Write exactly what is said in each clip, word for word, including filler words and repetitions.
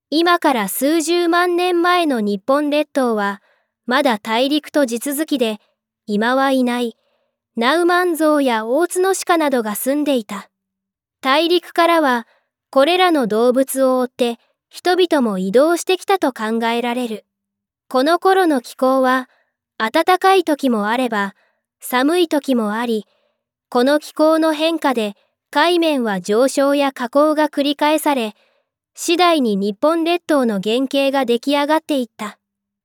今から数十万年前の日本列島は、まだ大陸と地続きで、今はいない、ナウマンゾウやオオツノシカなどが住んでいた。大陸からは、これらの動物を追って、人々も移動してきたと考えられる。この頃の気候は、暖かい時もあれば、寒い時もあり、この気候の変化で、海面は上昇や下降が繰り返され、次第に日本列島の原型が出来上がっていった。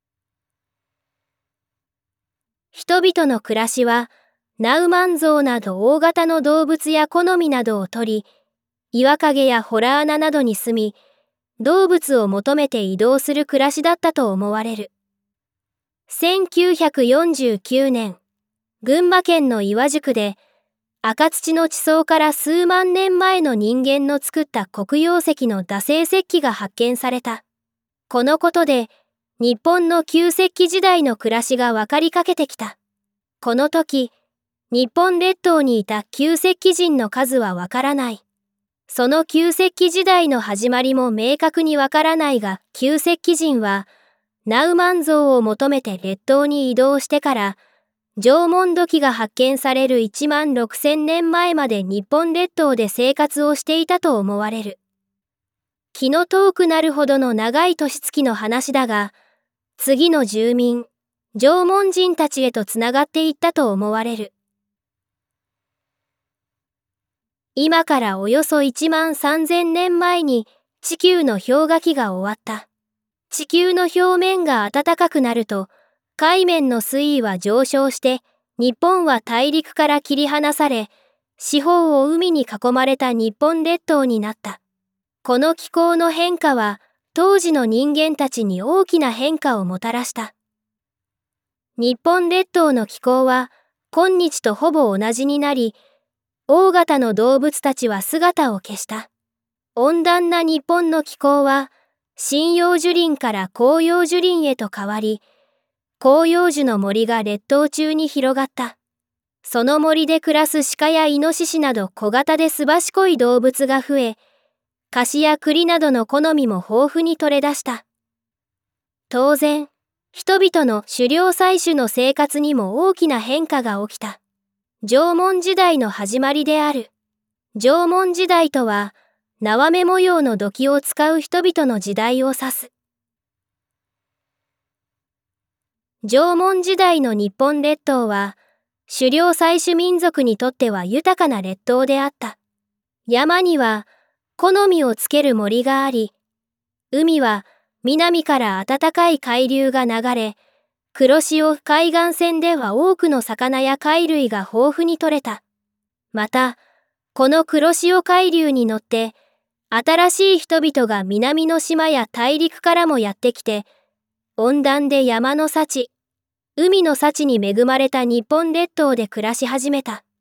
人々の暮らしは、ナウマンゾウなど大型の動物や木の実などを取り、岩陰や洞穴などに住み、動物を求めて移動する暮らしだったと思われる。せんきゅうひゃくよんじゅうきゅうねん、群馬県の岩宿で、赤土の地層から数万年前の人間の作った黒曜石の打製石器が発見された。このことで、日本の旧石器時代の暮らしが分かりかけてきた。この時、日本列島にいた旧石器人の数はわからない。その旧石器時代の始まりも明確にわからないが、旧石器人は、ナウマンゾウを求めて列島に移動してから、縄文土器が発見されるいちまんろくせんねんまえまで日本列島で生活をしていたと思われる。気の遠くなるほどの長い年月の話だが、次の住民、縄文人たちへとつながっていったと思われる。今からおよそいちまんさんぜんねんまえに地球の氷河期が終わった。地球の表面が暖かくなると、海面の水位は上昇して、日本は大陸から切り離され、四方を海に囲まれた日本列島になった。この気候の変化は、当時の人間たちに大きな変化をもたらした。日本列島の気候は、今日とほぼ同じになり、大型の動物たちは姿を消した。温暖な日本の気候は、針葉樹林から広葉樹林へと変わり、広葉樹の森が列島中に広がった。その森で暮らす鹿やイノシシなど小型ですばしこい動物が増え、カシや栗などの木の実も豊富に取れ出した。当然、人々の狩猟採取の生活にも大きな変化が起きた。縄文時代の始まりである。縄文時代とは、縄目模様の土器を使う人々の時代を指す。縄文時代の日本列島は、狩猟採取民族にとっては豊かな列島であった。山には、木の実をつける森があり、海は南から暖かい海流が流れ、黒潮海岸線では多くの魚や貝類が豊富に取れた。また、この黒潮海流に乗って、新しい人々が南の島や大陸からもやってきて、温暖で山の幸、海の幸に恵まれた日本列島で暮らし始めた。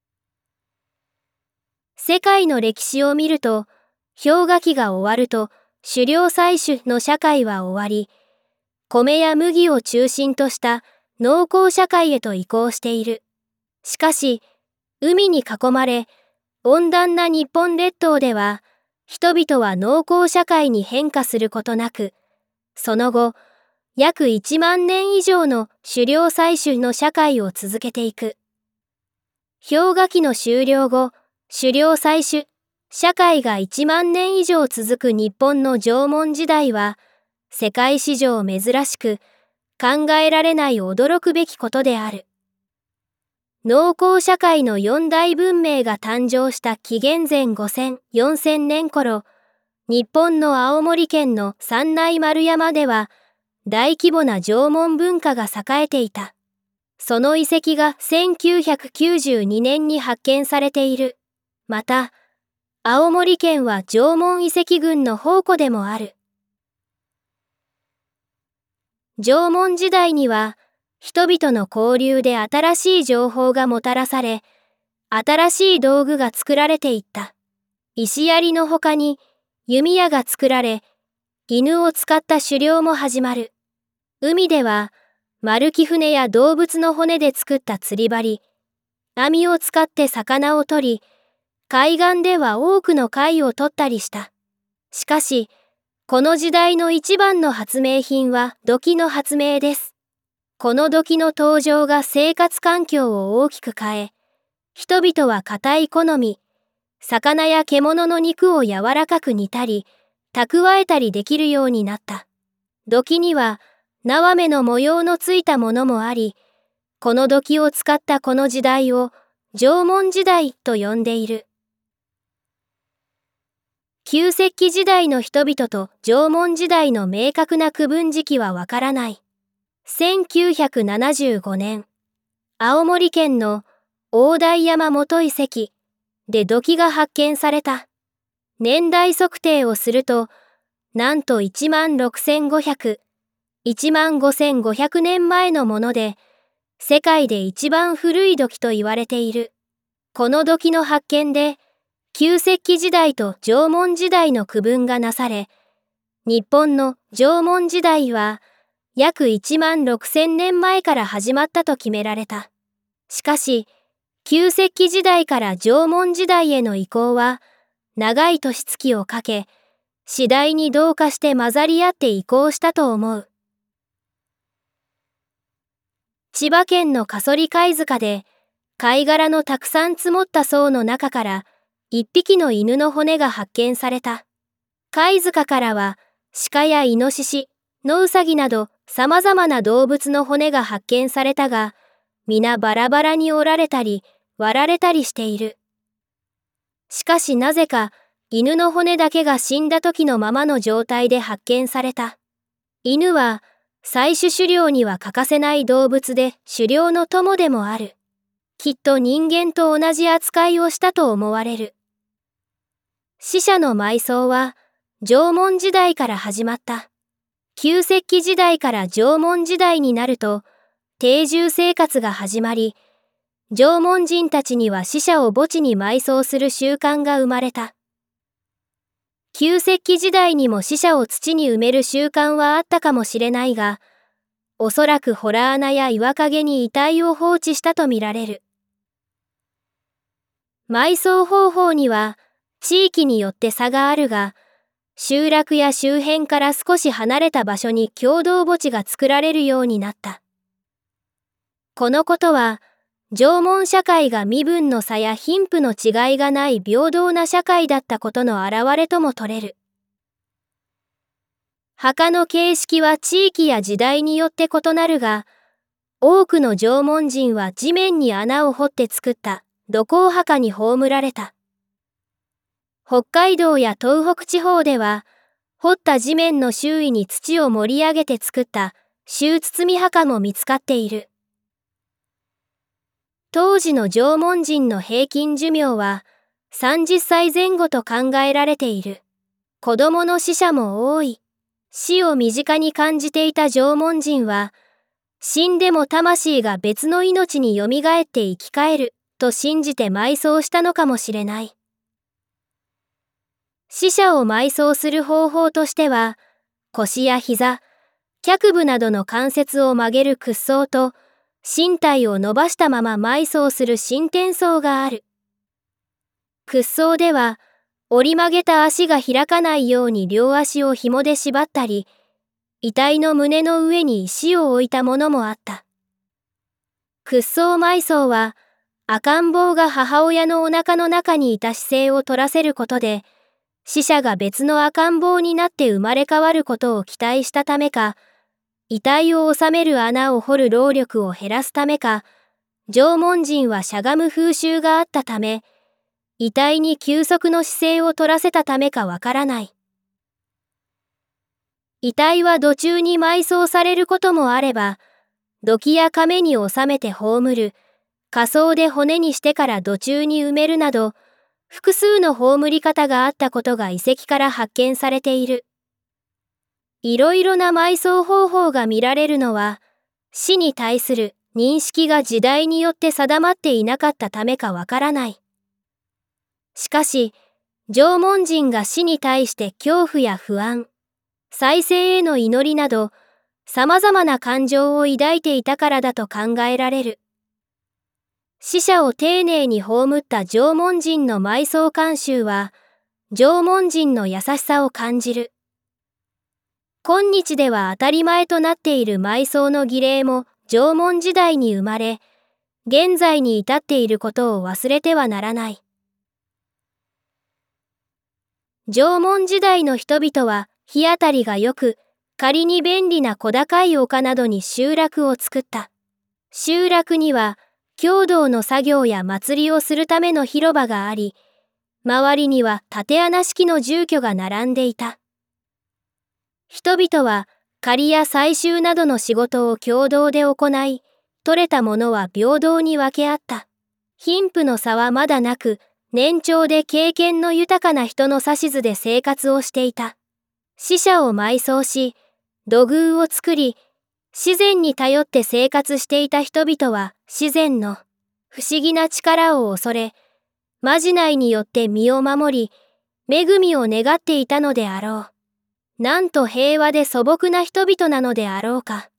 世界の歴史を見ると、氷河期が終わると狩猟採取の社会は終わり、米や麦を中心とした農耕社会へと移行している。しかし、海に囲まれ、温暖な日本列島では、人々は農耕社会に変化することなく、その後、約いちまんねん以上の狩猟採取の社会を続けていく。氷河期の終了後、狩猟採取社会がいちまんねん以上続く日本の縄文時代は、世界史上珍しく、考えられない驚くべきことである。農耕社会の四大文明が誕生した紀元前ごせん、よんせんねん頃、日本の青森県の三内丸山では、大規模な縄文文化が栄えていた。その遺跡がせんきゅうひゃくきゅうじゅうにねんに発見されている。また、青森県は縄文遺跡群の宝庫でもある。縄文時代には、人々の交流で新しい情報がもたらされ、新しい道具が作られていった。石槍の他に弓矢が作られ、犬を使った狩猟も始まる。海では、丸木船や動物の骨で作った釣り針、網を使って魚を取り、海岸では多くの貝を取ったりした。しかし、 この時代の一番の発明品は土器の発明です。この土器の登場が生活環境を大きく変え、人々は硬い好み、魚や獣の肉を柔らかく煮たり、蓄えたりできるようになった。土器には縄目の模様のついたものもあり、この土器を使ったこの時代を縄文時代と呼んでいる。旧石器時代の人々と縄文時代の明確な区分時期はわからない。せんきゅうひゃくななじゅうごねん、青森県の大台山元遺跡で土器が発見された。年代測定をすると、なんといちまんろくせんごひゃく、いちまんごせんごひゃくねんまえのもので、世界で一番古い土器と言われている。この土器の発見で、旧石器時代と縄文時代の区分がなされ、日本の縄文時代は約いちまんろくせんねんまえから始まったと決められた。しかし、旧石器時代から縄文時代への移行は、長い年月をかけ、次第に同化して混ざり合って移行したと思う。千葉県の加曽利貝塚で、貝殻のたくさん積もった層の中から、一匹の犬の骨が発見された。貝塚からは、鹿やイノシシ、野ウサギなど様々な動物の骨が発見されたが、皆バラバラに折られたり、割られたりしている。しかしなぜか、犬の骨だけが死んだ時のままの状態で発見された。犬は、採取狩猟には欠かせない動物で狩猟の友でもある。きっと人間と同じ扱いをしたと思われる。死者の埋葬は縄文時代から始まった。旧石器時代から縄文時代になると定住生活が始まり、縄文人たちには死者を墓地に埋葬する習慣が生まれた。旧石器時代にも死者を土に埋める習慣はあったかもしれないが、おそらく洞穴や岩陰に遺体を放置したとみられる。埋葬方法には地域によって差があるが、集落や周辺から少し離れた場所に共同墓地が作られるようになった。このことは、縄文社会が身分の差や貧富の違いがない平等な社会だったことの表れとも取れる。墓の形式は地域や時代によって異なるが、多くの縄文人は地面に穴を掘って作った土工墓に葬られた。北海道や東北地方では、掘った地面の周囲に土を盛り上げて作った周包墓も見つかっている。当時の縄文人の平均寿命はさんじゅっさいぜん後と考えられている。子供の死者も多い。死を身近に感じていた縄文人は、死んでも魂が別の命によみがえって生き返ると信じて埋葬したのかもしれない。死者を埋葬する方法としては、腰や膝、脚部などの関節を曲げる屈葬と、身体を伸ばしたまま埋葬する伸展葬がある。屈葬では、折り曲げた足が開かないように両足を紐で縛ったり、遺体の胸の上に石を置いたものもあった。屈葬埋葬は、赤ん坊が母親のお腹の中にいた姿勢を取らせることで、死者が別の赤ん坊になって生まれ変わることを期待したためか、遺体を収める穴を掘る労力を減らすためか、縄文人はしゃがむ風習があったため、遺体に休息の姿勢を取らせたためかわからない。遺体は土中に埋葬されることもあれば、土器や亀に収めて葬る、火葬で骨にしてから土中に埋めるなど、複数の葬り方があったことが遺跡から発見されている。いろいろな埋葬方法が見られるのは、死に対する認識が時代によって定まっていなかったためかわからない。しかし、縄文人が死に対して恐怖や不安、再生への祈りなど、様々な感情を抱いていたからだと考えられる。死者を丁寧に葬った縄文人の埋葬慣習は、縄文人の優しさを感じる。 今日では当たり前となっている埋葬の儀礼も縄文時代に生まれ、現在に至っていることを忘れてはならない。縄文時代の人々は日当たりが良く、狩りに便利な小高い丘などに集落を作った。集落には共同の作業や祭りをするための広場があり、周りには竪穴式の住居が並んでいた。人々は狩りや採集などの仕事を共同で行い、取れたものは平等に分け合った。貧富の差はまだなく、年長で経験の豊かな人の指図で生活をしていた。死者を埋葬し、土偶を作り、自然に頼って生活していた人々は自然の不思議な力を恐れ、まじないによって身を守り、恵みを願っていたのであろう。なんと平和で素朴な人々なのであろうか。